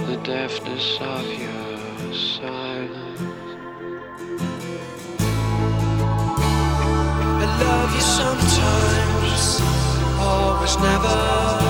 the deafness of your silence. I love you sometimes, always never.